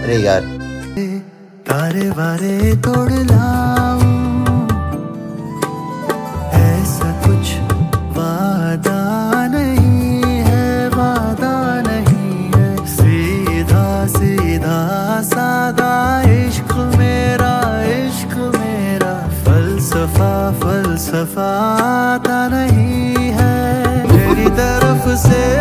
अरे यार तारे वारे तोड़ लाऊं, ऐसा कुछ वादा नहीं है, वादा नहीं है। सीधा सीधा सादा इश्क मेरा, इश्क मेरा। फलसफा फलसफा आता नहीं है, मेरी तरफ से